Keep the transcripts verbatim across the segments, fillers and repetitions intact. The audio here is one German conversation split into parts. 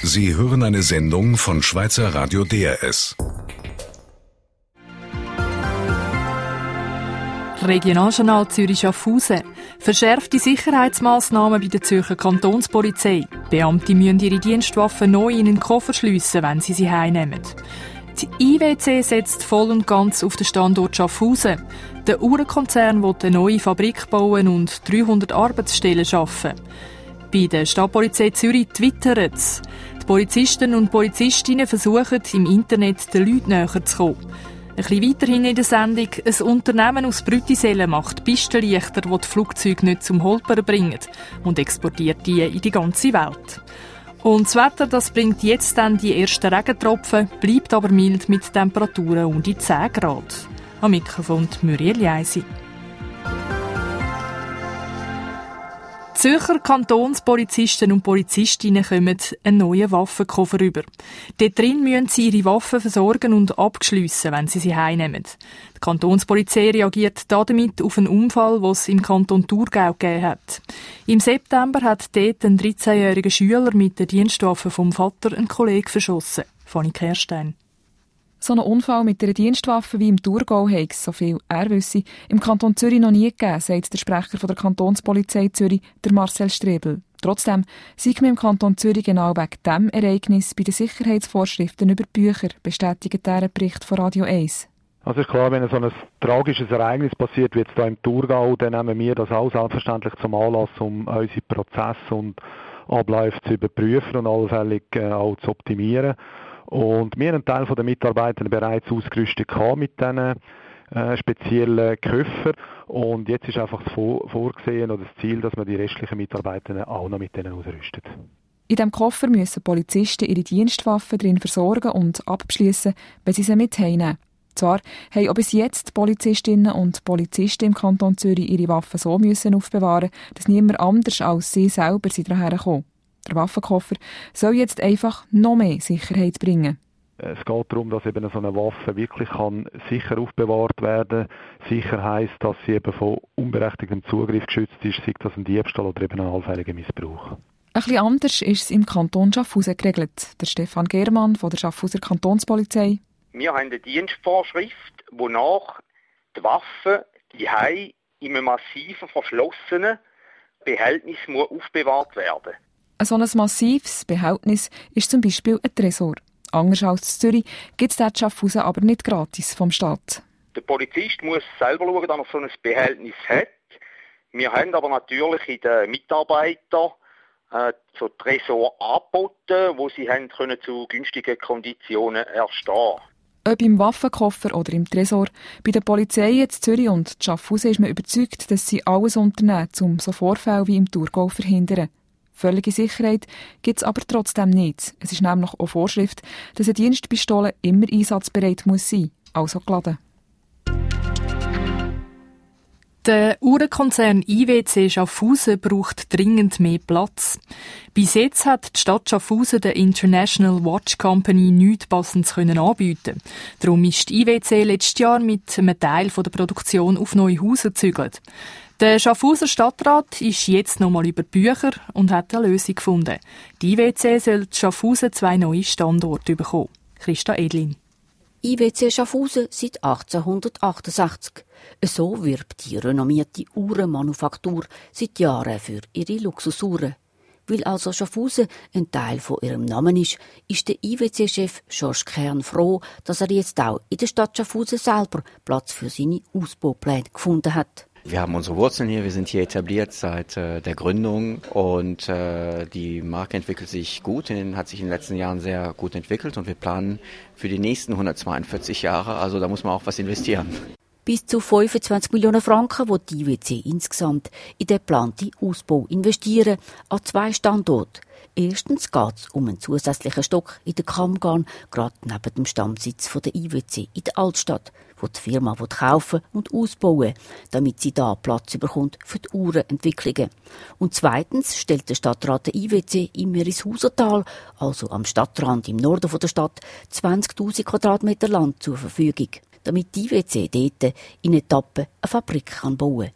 Sie hören eine Sendung von Schweizer Radio D R S. Regionaljournal Zürich-Schaffhausen. Verschärfte Sicherheitsmaßnahmen bei der Zürcher Kantonspolizei. Beamte müssen ihre Dienstwaffen neu in einen Koffer schliessen, wenn sie sie heimnehmen. Die I W C setzt voll und ganz auf den Standort Schaffhausen. Der Uhrenkonzern will eine neue Fabrik bauen und dreihundert Arbeitsstellen schaffen. Bei der Stadtpolizei Zürich twittert es. Die Polizisten und Polizistinnen versuchen, im Internet den Leuten näher zu kommen. Ein bisschen weiterhin in der Sendung, ein Unternehmen aus Brüttisellen macht Pistenlichter, die die Flugzeuge nicht zum Holpern bringen, und exportiert die in die ganze Welt. Und das Wetter, das bringt jetzt dann die ersten Regentropfen, bleibt aber mild mit Temperaturen um die zehn Grad. Am Mikrofon Muriel Jeisi. Zürcher Kantonspolizisten und Polizistinnen kommen einen neuen Waffenkoffer über. Dort drin müssen sie ihre Waffen versorgen und abschliessen, wenn sie sie heimnehmen. Die Kantonspolizei reagiert damit auf einen Unfall, den es im Kanton Thurgau gegeben hat. Im September hat dort ein dreizehnjähriger Schüler mit der Dienstwaffe vom Vater einen Kollegen verschossen. Fanny Kerstein. So einen Unfall mit einer Dienstwaffe wie im Thurgau hat es, so viel er wisse, im Kanton Zürich noch nie gegeben, sagt der Sprecher von der Kantonspolizei Zürich, der Marcel Strebel. Trotzdem sei man im Kanton Zürich genau wegen diesem Ereignis bei den Sicherheitsvorschriften über Bücher, bestätigt der Bericht von Radio eins. Also ist klar, wenn so ein tragisches Ereignis passiert, wie jetzt hier im Thurgau, dann nehmen wir das auch selbstverständlich zum Anlass, um unsere Prozesse und Abläufe zu überprüfen und allfällig äh, auch zu optimieren. Und wir haben einen Teil der Mitarbeiter bereits ausgerüstet mit diesen äh, speziellen Köffern. Und jetzt ist einfach das Vorgesehen oder das Ziel, dass man die restlichen Mitarbeiter auch noch mit denen ausrüstet. In diesem Koffer müssen Polizisten ihre Dienstwaffen drin versorgen und abschliessen, wenn sie sie mit heimnehmen. Zwar haben auch bis jetzt die Polizistinnen und Polizisten im Kanton Zürich ihre Waffen so müssen aufbewahren, dass niemand anders als sie selber sie daher kommen. Der Waffenkoffer soll jetzt einfach noch mehr Sicherheit bringen. Es geht darum, dass eben so eine Waffe wirklich kann sicher aufbewahrt werden kann. Sicher heisst, dass sie eben von unberechtigtem Zugriff geschützt ist, sei das ein Diebstahl oder eben ein allfälliger Missbrauch. Ein bisschen anders ist es im Kanton Schaffhausen geregelt. Der Stefan Germann von der Schaffhauser Kantonspolizei. Wir haben eine Dienstvorschrift, wonach die Waffe die Hei in einem massiven, verschlossenen Behältnis muss aufbewahrt werden. Ein so ein massives Behältnis ist zum Beispiel ein Tresor. Anders als in Zürich gibt es dort Schaffhausen aber nicht gratis vom Staat. Der Polizist muss selber schauen, dass er so ein Behältnis hat. Wir haben aber natürlich in den Mitarbeitern äh, so Tresor angeboten, wo sie haben können zu günstigen Konditionen erstehen. Ob im Waffenkoffer oder im Tresor, bei der Polizei jetzt Zürich und Schaffhausen ist man überzeugt, dass sie alles unternehmen, um so Vorfälle wie im Thurgau zu verhindern. Völlige Sicherheit gibt es aber trotzdem nicht. Es ist nämlich auch Vorschrift, dass eine Dienstpistole immer einsatzbereit muss sein, also geladen. Der Uhrenkonzern I W C Schaffhausen braucht dringend mehr Platz. Bis jetzt hat die Stadt Schaffhausen der International Watch Company nichts Passendes anbieten. Darum ist die I W C letztes Jahr mit einem Teil der Produktion auf Neuhausen gezügelt. Der Schaffhauser Stadtrat ist jetzt nochmal über Bücher und hat eine Lösung gefunden. Die I W C soll Schaffhausen zwei neue Standorte bekommen. Christa Edlin. I W C Schaffhausen seit achtzehnhundertachtundsechzig. So wirbt die renommierte Uhrenmanufaktur seit Jahren für ihre Luxusuhren. Weil also Schaffhausen ein Teil von ihrem Namen ist, ist der I W C-Chef Georges Kern froh, dass er jetzt auch in der Stadt Schaffhausen selber Platz für seine Ausbaupläne gefunden hat. Wir haben unsere Wurzeln hier, wir sind hier etabliert seit äh, der Gründung und äh, die Marke entwickelt sich gut, hat sich in den letzten Jahren sehr gut entwickelt und wir planen für die nächsten hundertzweiundvierzig Jahre, also da muss man auch was investieren. Bis zu fünfundzwanzig Millionen Franken will die I W C insgesamt in den geplanten Ausbau investieren, an zwei Standorten. Erstens geht es um einen zusätzlichen Stock in der Kammgarn, gerade neben dem Stammsitz von der I W C in der Altstadt, wo die Firma kaufen und ausbauen, damit sie da Platz bekommt für die Uhrenentwicklungen. Und zweitens stellt der Stadtrat der I W C im Merishausental, also am Stadtrand im Norden der Stadt, zwanzigtausend Quadratmeter Land zur Verfügung, damit die I W C dort in Etappen eine Fabrik bauen kann.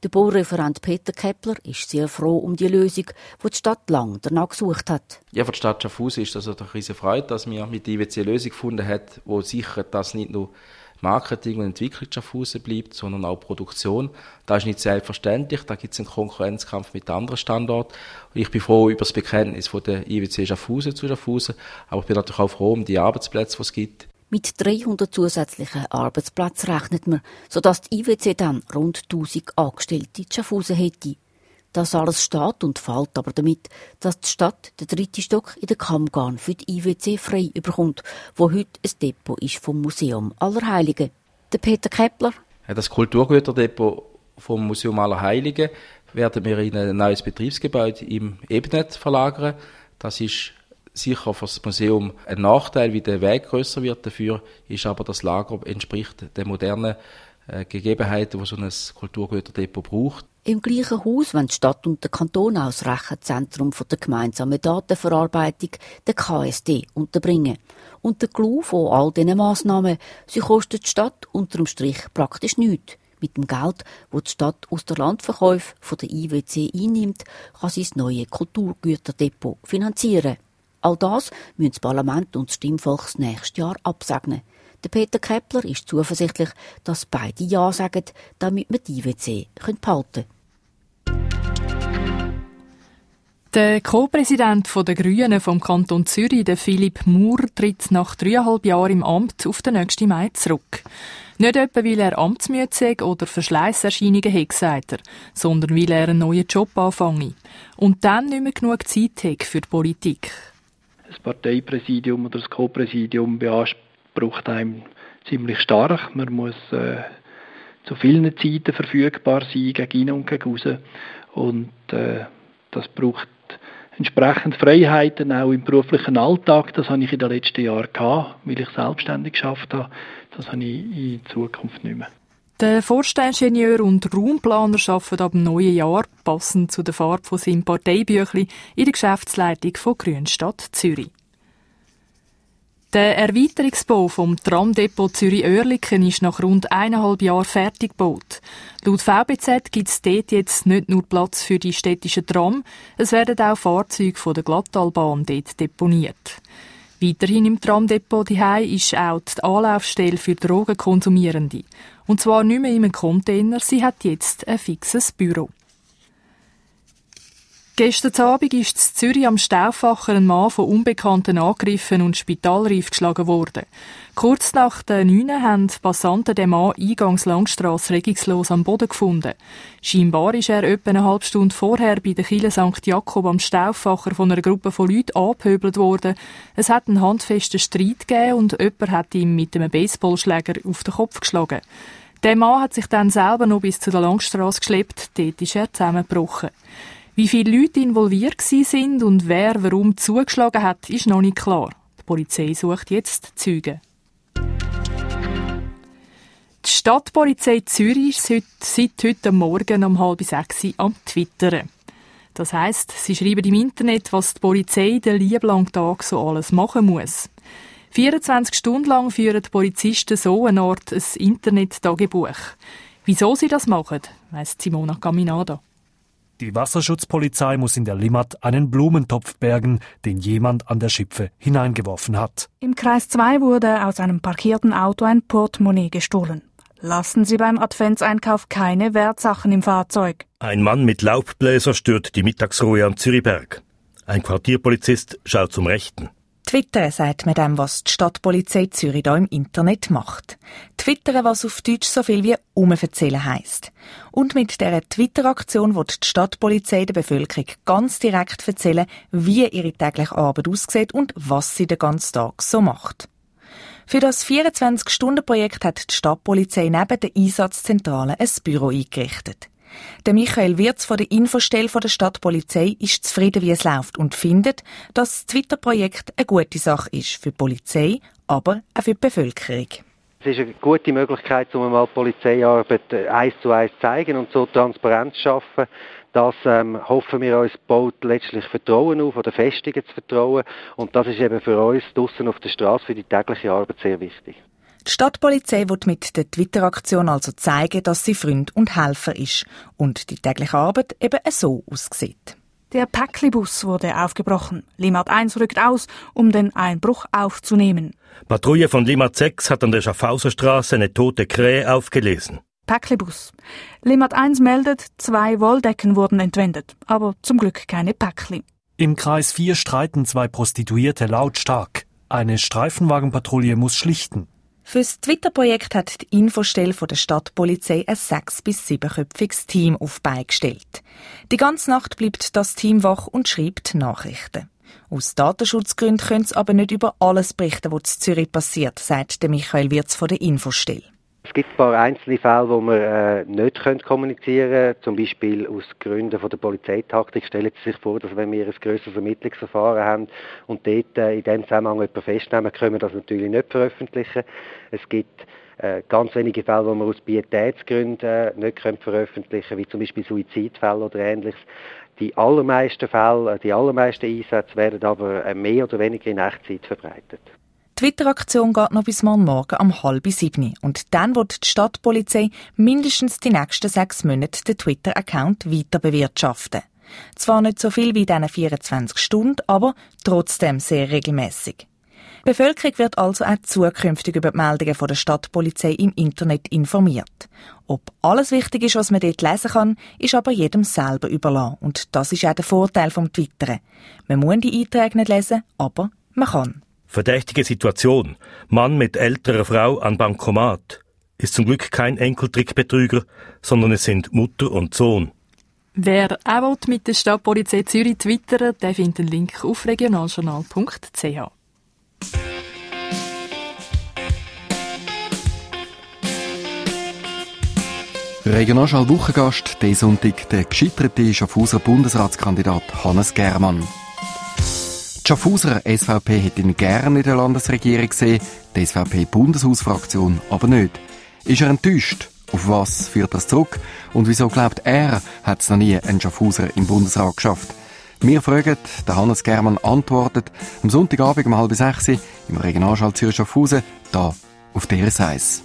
Der Baureferent Peter Kepler ist sehr froh um die Lösung, die die Stadt lang danach gesucht hat. Ja, für die Stadt Schaffhausen ist das eine riesige Freude, dass wir mit der I W C eine Lösung gefunden haben, die sichert, dass nicht nur Marketing und Entwicklung Schaffhausen bleibt, sondern auch Produktion. Das ist nicht selbstverständlich, da gibt es einen Konkurrenzkampf mit anderen Standorten. Und ich bin froh über das Bekenntnis von der I W C Schaffhausen zu Schaffhausen, aber ich bin natürlich auch froh um die Arbeitsplätze, die es gibt. Mit dreihundert zusätzlichen Arbeitsplätzen rechnet man, sodass die I W C dann rund tausend Angestellte in Schaffhausen hätte. Das alles steht und fällt aber damit, dass die Stadt den dritten Stock in der Kammgarn für die I W C frei überkommt, wo heute ein Depot ist vom Museum Allerheiligen. Der Peter Kepler. Das Kulturgüterdepot vom Museum Allerheiligen werden wir in ein neues Betriebsgebäude im Ebnet verlagern. Das ist sicher für das Museum ein Nachteil, wie der Weg grösser wird. Dafür ist aber das Lager entspricht den modernen äh, Gegebenheiten, die so ein Kulturgüterdepot braucht. Im gleichen Haus wollen die Stadt und der Kanton auch das Rechenzentrum für die gemeinsame Datenverarbeitung, der K S D, unterbringen. Und der Clou von all diesen Massnahmen, sie kostet die Stadt unterm Strich praktisch nichts. Mit dem Geld, das die Stadt aus der Landverkäufe von der I W C einnimmt, kann sie das neue Kulturgüterdepot finanzieren. All das müssen das Parlament und das Stimmvolk das nächste Jahr absegnen. Der Peter Kepler ist zuversichtlich, dass beide Ja sagen, damit wir die I W C behalten können. Der Co-Präsident der Grünen vom Kanton Zürich, der Philipp Maurer, tritt nach dreieinhalb Jahren im Amt auf den nächsten Mai zurück. Nicht etwa, weil er amtsmüde sei oder Verschleisserscheinungen hat, sagt er, sondern weil er einen neuen Job anfange. Und dann nicht mehr genug Zeit hat für die Politik. Das Parteipräsidium oder das Co-Präsidium beansprucht einem ziemlich stark. Man muss äh, zu vielen Zeiten verfügbar sein, gegen innen und gegen raus. Und äh, das braucht entsprechend Freiheiten auch im beruflichen Alltag. Das habe ich in den letzten Jahren gehabt, weil ich selbstständig geschafft habe. Das habe ich in Zukunft nicht mehr. Der Forstingenieur und Raumplaner arbeitet ab dem neuen Jahr, passend zu der Farbe von seinem Parteibüchli, in der Geschäftsleitung von Grünstadt Zürich. Der Erweiterungsbau vom Tramdepot Zürich-Oerlikon ist nach rund eineinhalb Jahren fertig gebaut. Laut V B Z gibt es dort jetzt nicht nur Platz für die städtischen Tram, es werden auch Fahrzeuge von der Glattalbahn dort deponiert. Weiterhin im Tramdepot daheim ist auch die Anlaufstelle für Drogenkonsumierende. Und zwar nicht mehr in einem Container, sie hat jetzt ein fixes Büro. Gestern Abend ist in Zürich am Stauffacher ein Mann von Unbekannten angegriffen und spitalreif geschlagen worden. Kurz nach der neun haben Passanten den Mann eingangs Langstrasse regungslos am Boden gefunden. Scheinbar ist er etwa eine halbe Stunde vorher bei der Kirche Sankt Jakob am Stauffacher von einer Gruppe von Leuten angepöbelt worden. Es hat einen handfesten Streit gegeben und jemand hat ihm mit einem Baseballschläger auf den Kopf geschlagen. Der Mann hat sich dann selber noch bis zu der Langstrasse geschleppt. Dort ist er zusammengebrochen. Wie viele Leute involviert sind und wer warum zugeschlagen hat, ist noch nicht klar. Die Polizei sucht jetzt Zeugen. Die Stadtpolizei Zürich ist heute, seit heute Morgen um halb sechs am Twittern. Das heisst, sie schreiben im Internet, was die Polizei den lieblangen Tag so alles machen muss. vierundzwanzig Stunden lang führen die Polizisten so eine Art ein Internet-Tagebuch. Wieso sie das machen, weiss Simona Caminada. Die Wasserschutzpolizei muss in der Limmat einen Blumentopf bergen, den jemand an der Schiffe hineingeworfen hat. Im Kreis zwei wurde aus einem parkierten Auto ein Portemonnaie gestohlen. Lassen Sie beim Adventseinkauf keine Wertsachen im Fahrzeug. Ein Mann mit Laubbläser stört die Mittagsruhe am Zürichberg. Ein Quartierpolizist schaut zum Rechten. Twittern sagt mit dem, was die Stadtpolizei Zürich da im Internet macht. Twittern, was auf Deutsch so viel wie «umeverzählen» heisst. Und mit dieser Twitter-Aktion wird die Stadtpolizei der Bevölkerung ganz direkt erzählen, wie ihre tägliche Arbeit aussieht und was sie den ganzen Tag so macht. Für das vierundzwanzig-Stunden-Projekt hat die Stadtpolizei neben der Einsatzzentrale ein Büro eingerichtet. Der Michael Wirz von der Infostelle der Stadtpolizei ist zufrieden, wie es läuft und findet, dass das Twitter-Projekt eine gute Sache ist für die Polizei, aber auch für die Bevölkerung. Es ist eine gute Möglichkeit, um einmal die Polizeiarbeit eins zu eins zu zeigen und so Transparenz zu schaffen. Das ähm, hoffen wir uns, baut letztlich Vertrauen auf oder festigen das Vertrauen. Und das ist eben für uns draussen auf der Straße für die tägliche Arbeit sehr wichtig. Die Stadtpolizei will mit der Twitter-Aktion also zeigen, dass sie Freund und Helfer ist und die tägliche Arbeit eben so aussieht. Der Päckli-Bus wurde aufgebrochen. Limmat eins rückt aus, um den Einbruch aufzunehmen. Patrouille von Limmat sechs hat an der Schaffhauserstraße eine tote Krähe aufgelesen. Päckli-Bus. Limmat eins meldet, zwei Wolldecken wurden entwendet, aber zum Glück keine Päckli. Im Kreis vier streiten zwei Prostituierte lautstark. Eine Streifenwagenpatrouille muss schlichten. Fürs Twitter-Projekt hat die Infostelle von der Stadtpolizei ein sechs- bis siebenköpfiges Team auf die Beine gestellt. Die ganze Nacht bleibt das Team wach und schreibt Nachrichten. Aus Datenschutzgründen können sie aber nicht über alles berichten, was in Zürich passiert, sagt Michael Wirz von der Infostelle. Es gibt ein paar einzelne Fälle, wo wir äh, nicht können kommunizieren können. Zum Beispiel aus Gründen von der Polizeitaktik. Stellen Sie sich vor, dass wenn wir ein grösseres Ermittlungsverfahren haben und dort äh, in diesem Zusammenhang jemanden festnehmen, können wir das natürlich nicht veröffentlichen. Es gibt äh, ganz wenige Fälle, die wir aus Pietätsgründen äh, nicht können veröffentlichen können, wie zum Beispiel Suizidfälle oder Ähnliches. Die allermeisten Fälle, die allermeisten Einsätze werden aber äh, mehr oder weniger in Echtzeit verbreitet. Die Twitter-Aktion geht noch bis morgen um halb sieben und dann wird die Stadtpolizei mindestens die nächsten sechs Monate den Twitter-Account weiter bewirtschaften. Zwar nicht so viel wie in diesen vierundzwanzig Stunden, aber trotzdem sehr regelmäßig. Die Bevölkerung wird also auch zukünftig über die Meldungen von der Stadtpolizei im Internet informiert. Ob alles wichtig ist, was man dort lesen kann, ist aber jedem selber überlassen. Und das ist auch der Vorteil vom Twittern. Man muss die Einträge nicht lesen, aber man kann. Verdächtige Situation. Mann mit älterer Frau an Bankomat. Ist zum Glück kein Enkeltrickbetrüger, sondern es sind Mutter und Sohn. Wer auch mit der Stadtpolizei Zürich twittern, der findet den Link auf regionaljournal punkt c h. Regionaljournal Wochengast, diesen Sonntag der gescheiterte Schaffhauser Bundesratskandidat Hannes Germann. Die Schaffhauser S V P hätte ihn gerne in der Landesregierung gesehen, die S V P-Bundeshausfraktion aber nicht. Ist er enttäuscht? Auf was führt das zurück? Und wieso glaubt er, hat es noch nie einen Schaffhauser im Bundesrat geschafft? Wir fragen, der Hannes Germann antwortet am Sonntagabend um halb sechs im Regionaljournal Zürich Schaffhausen, da auf D R S eins.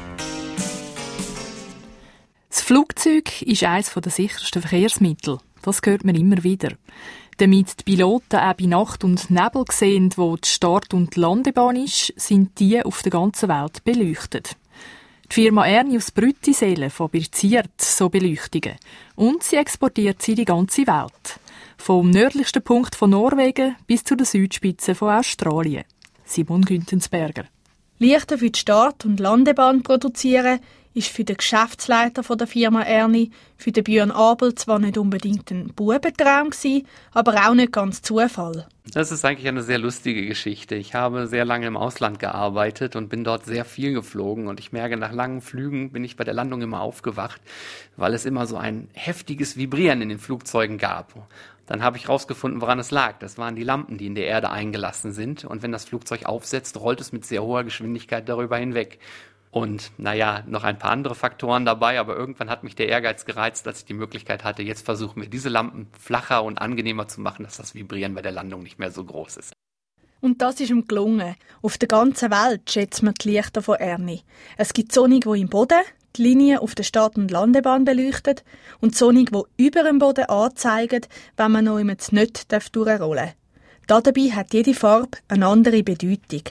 Das Flugzeug ist eines der sichersten Verkehrsmittel. Das hört man immer wieder. Damit die Piloten auch bei Nacht und Nebel sehen, wo die Start- und die Landebahn ist, sind die auf der ganzen Welt beleuchtet. Die Firma Erni aus Brüttiselen fabriziert so Beleuchtungen und sie exportiert sie in die ganze Welt. Vom nördlichsten Punkt von Norwegen bis zu der Südspitze von Australien. Simon Güntensberger. Lichter für die Start- und Landebahn produzieren ist für den Geschäftsleiter der Firma Erni, für den Björn Abel, zwar nicht unbedingt ein Bubentraum gewesen, aber auch nicht ganz Zufall. Das ist eigentlich eine sehr lustige Geschichte. Ich habe sehr lange im Ausland gearbeitet und bin dort sehr viel geflogen. Und ich merke, nach langen Flügen bin ich bei der Landung immer aufgewacht, weil es immer so ein heftiges Vibrieren in den Flugzeugen gab. Dann habe ich herausgefunden, woran es lag. Das waren die Lampen, die in der Erde eingelassen sind. Und wenn das Flugzeug aufsetzt, rollt es mit sehr hoher Geschwindigkeit darüber hinweg. Und naja, noch ein paar andere Faktoren dabei, aber irgendwann hat mich der Ehrgeiz gereizt, als ich die Möglichkeit hatte, jetzt versuchen wir diese Lampen flacher und angenehmer zu machen, dass das Vibrieren bei der Landung nicht mehr so groß ist. Und das ist ihm gelungen. Auf der ganzen Welt schätzt man die Lichter von Erni. Es gibt Sonnige, die im Boden die Linie auf der Start- und Landebahn beleuchtet und Sonnige, die über dem Boden anzeigen, wenn man noch nicht durchrollen darf. Dabei hat jede Farbe eine andere Bedeutung.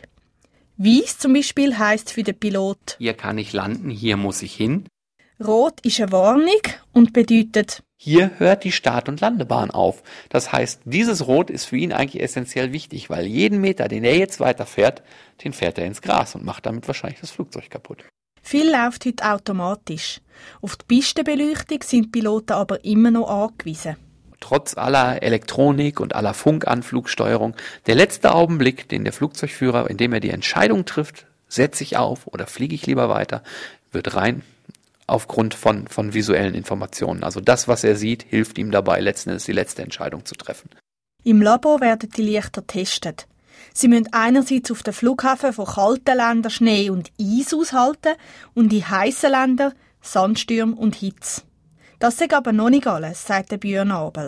Weiss zum Beispiel heisst für den Pilot: Hier kann ich landen, hier muss ich hin. Rot ist eine Warnung und bedeutet: Hier hört die Start- und Landebahn auf. Das heißt, dieses Rot ist für ihn eigentlich essentiell wichtig, weil jeden Meter, den er jetzt weiterfährt, den fährt er ins Gras und macht damit wahrscheinlich das Flugzeug kaputt. Viel läuft heute automatisch. Auf die Pistenbeleuchtung sind die Piloten aber immer noch angewiesen. Trotz aller Elektronik und aller Funkanflugsteuerung, der letzte Augenblick, den der Flugzeugführer, indem er die Entscheidung trifft, setze ich auf oder fliege ich lieber weiter, wird rein aufgrund von, von visuellen Informationen. Also das, was er sieht, hilft ihm dabei, letzten Endes die letzte Entscheidung zu treffen. Im Labor werden die Lichter getestet. Sie müssen einerseits auf den Flughäfen von kalten Ländern Schnee und Eis aushalten und in heissen Ländern Sandstürme und Hitze. Das ist aber noch nicht alles, sagt der Björn Abel.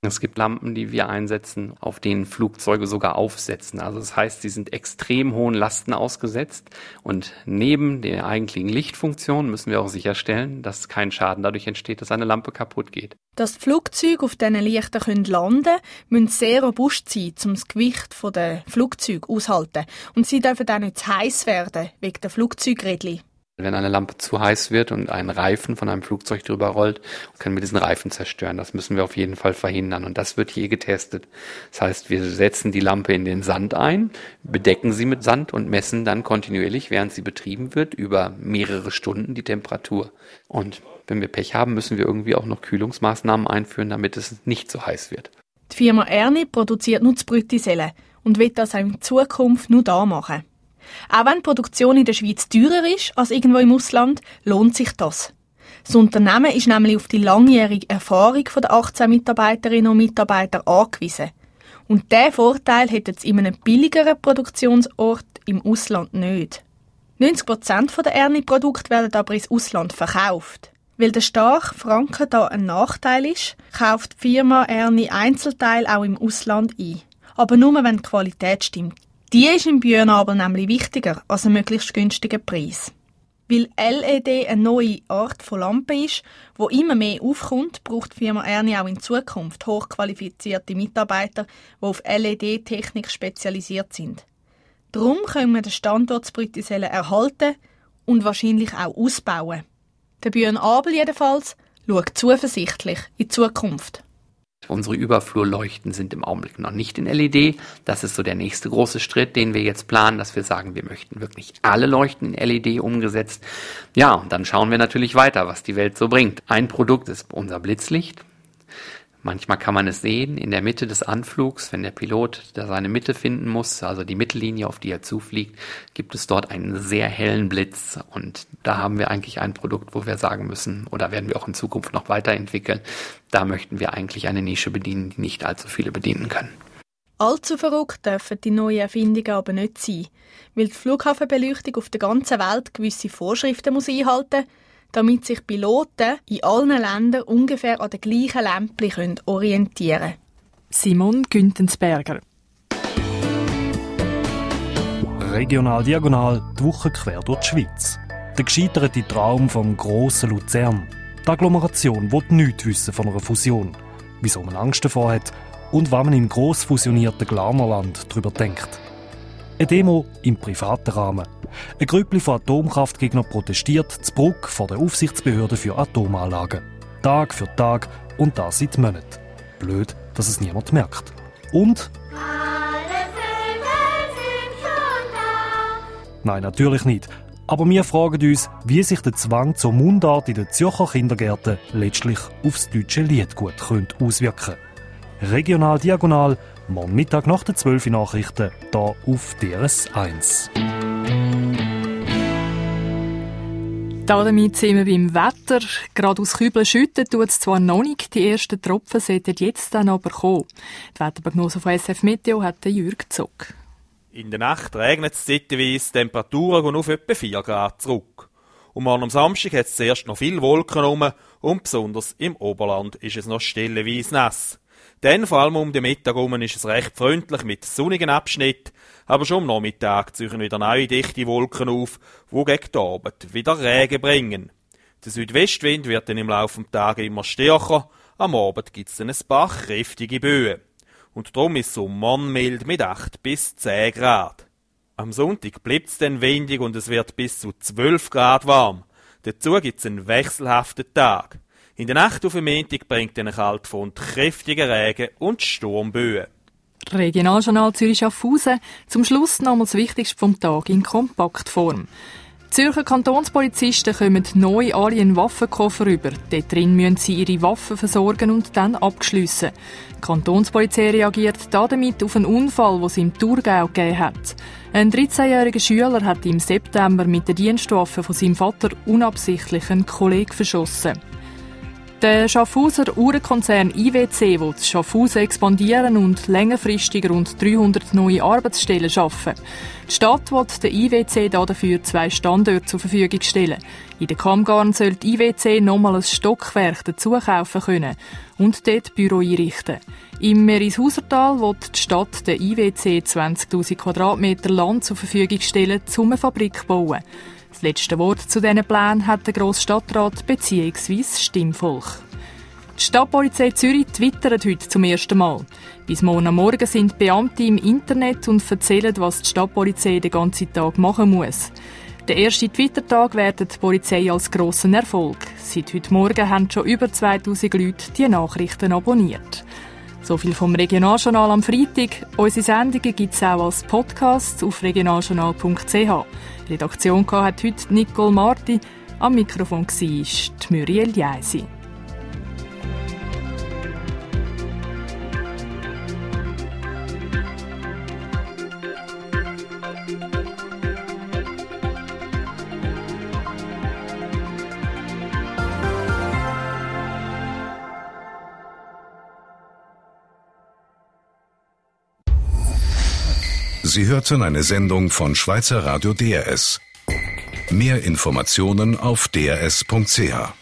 Es gibt Lampen, die wir einsetzen, auf denen Flugzeuge sogar aufsetzen. Also das heißt, sie sind extrem hohen Lasten ausgesetzt. Und neben der eigentlichen Lichtfunktion müssen wir auch sicherstellen, dass kein Schaden dadurch entsteht, dass eine Lampe kaputt geht. Dass die Flugzeuge auf diesen Lichtern landen können, müssen sehr robust sein, um das Gewicht der Flugzeuge auszuhalten. Und sie dürfen auch nicht zu heiß werden, wegen der Flugzeugrädchen. Wenn eine Lampe zu heiß wird und ein Reifen von einem Flugzeug drüber rollt, können wir diesen Reifen zerstören. Das müssen wir auf jeden Fall verhindern. Und das wird hier getestet. Das heißt, wir setzen die Lampe in den Sand ein, bedecken sie mit Sand und messen dann kontinuierlich, während sie betrieben wird, über mehrere Stunden die Temperatur. Und wenn wir Pech haben, müssen wir irgendwie auch noch Kühlungsmaßnahmen einführen, damit es nicht so heiß wird. Die Firma Erni produziert nur Brüttisellen und wird das auch in Zukunft nur da machen. Auch wenn die Produktion in der Schweiz teurer ist als irgendwo im Ausland, lohnt sich das. Das Unternehmen ist nämlich auf die langjährige Erfahrung der achtzehn Mitarbeiterinnen und Mitarbeiter angewiesen. Und diesen Vorteil hätten sie in einem billigeren Produktionsort im Ausland nicht. neunzig Prozent der Erni-Produkte werden aber ins Ausland verkauft. Weil der starke Franken da ein Nachteil ist, kauft die Firma Erni Einzelteile auch im Ausland ein. Aber nur, wenn die Qualität stimmt. Die ist im Bühnenabel nämlich wichtiger als ein möglichst günstiger Preis. Weil L E D eine neue Art von Lampe ist, die immer mehr aufkommt, braucht die Firma Erni auch in Zukunft hochqualifizierte Mitarbeiter, die auf L E D-Technik spezialisiert sind. Darum können wir den Standort Brüttisellen erhalten und wahrscheinlich auch ausbauen. Der Bühnenabel jedenfalls schaut zuversichtlich in die Zukunft. Unsere Überflurleuchten sind im Augenblick noch nicht in L E D. Das ist so der nächste große Schritt, den wir jetzt planen, dass wir sagen, wir möchten wirklich alle Leuchten in L E D umgesetzt. Ja, und dann schauen wir natürlich weiter, was die Welt so bringt. Ein Produkt ist unser Blitzlicht. Manchmal kann man es sehen, in der Mitte des Anflugs, wenn der Pilot da seine Mitte finden muss, also die Mittellinie, auf die er zufliegt, gibt es dort einen sehr hellen Blitz. Und da haben wir eigentlich ein Produkt, wo wir sagen müssen, oder werden wir auch in Zukunft noch weiterentwickeln, da möchten wir eigentlich eine Nische bedienen, die nicht allzu viele bedienen können. Allzu verrückt dürfen die neuen Erfindungen aber nicht sein, weil die Flughafenbeleuchtung auf der ganzen Welt gewisse Vorschriften muss einhalten muss, damit sich Piloten in allen Ländern ungefähr an den gleichen Lämpchen orientieren können. Simon Güntensberger. Regional diagonal, die Woche quer durch die Schweiz. Der gescheiterte Traum vom grossen Luzern. Die Agglomeration will nichts wissen von einer Fusion. Wieso man Angst davor hat und was man im gross fusionierten Glarnerland darüber denkt. Eine Demo im privaten Rahmen. Ein Grüppli von Atomkraftgegnern protestiert zu Bruck vor der Aufsichtsbehörde für Atomanlagen. Tag für Tag und das seit Monaten. Blöd, dass es niemand merkt. Und? Alle Vögel sind schon da. Nein, natürlich nicht. Aber wir fragen uns, wie sich der Zwang zur Mundart in den Zürcher Kindergärten letztlich aufs deutsche Liedgut könnte auswirken. Regional diagonal, morgen Mittag nach den zwölf Nachrichten, hier auf D R S eins. Damit sind wir beim Wetter. Gerade aus Kübeln schütten tut es zwar noch nicht, die ersten Tropfen sollten jetzt dann aber kommen. Die Wetterprognose von S F Meteo hat Jürg Zock. In der Nacht regnet es zeitweise, die Temperaturen gehen auf etwa vier Grad zurück. Und morgen am Samstag hat es zuerst noch viele Wolken rum und besonders im Oberland ist es noch stellenweise nass. Dann, vor allem um den Mittag herum, ist es recht freundlich mit sonnigen Abschnitten, aber schon am Nachmittag ziehen wieder neue dichte Wolken auf, die gegen den Abend wieder Regen bringen. Der Südwestwind wird dann im Laufe des Tages immer stärker, am Abend gibt es dann ein paar kräftige Böen. Und darum ist es um morgen mild mit acht bis zehn Grad. Am Sonntag bleibt es dann windig und es wird bis zu zwölf Grad warm. Dazu gibt es einen wechselhaften Tag. In der Nacht auf den Montag bringt eine Kaltfront kräftige Regen und Sturmböen. Regionaljournal Zürich-Schaffhausen. Zum Schluss nochmals das Wichtigste vom Tag in Kompaktform. Die Zürcher Kantonspolizisten kommen neu alle einen Waffenkoffer über. Dort drin müssen sie ihre Waffen versorgen und dann abschliessen. Die Kantonspolizei reagiert damit auf einen Unfall, den es im Thurgau gegeben hat. Ein dreizehnjähriger Schüler hat im September mit der Dienstwaffe von seinem Vater unabsichtlich einen Kollegen verschossen. Der Schaffhauser Uhrenkonzern I W C will Schaffhausen expandieren und längerfristig rund dreihundert neue Arbeitsstellen schaffen. Die Stadt will der I W C dafür zwei Standorte zur Verfügung stellen. In der Kammgarn soll die I W C nochmal ein Stockwerk dazu kaufen können und dort Büro einrichten. Im Merishausertal will die Stadt der I W C zwanzigtausend Quadratmeter Land zur Verfügung stellen, um eine Fabrik zu bauen. Das letzte Wort zu diesen Plänen hat der Grossstadtrat bzw. Stimmvolk. Die Stadtpolizei Zürich twittert heute zum ersten Mal. Bis morgen am Morgen sind Beamte im Internet und erzählen, was die Stadtpolizei den ganzen Tag machen muss. Der erste Twitter-Tag wertet die Polizei als grossen Erfolg. Seit heute Morgen haben schon über zweitausend Leute die Nachrichten abonniert. So viel vom Regionaljournal am Freitag. Unsere Sendungen gibt es auch als Podcast auf regionaljournal punkt c h. Die Redaktion hat heute Nicole Marti. Am Mikrofon war die Muriel Jaisi. Sie hörten eine Sendung von Schweizer Radio D R S. Mehr Informationen auf d r s punkt c h.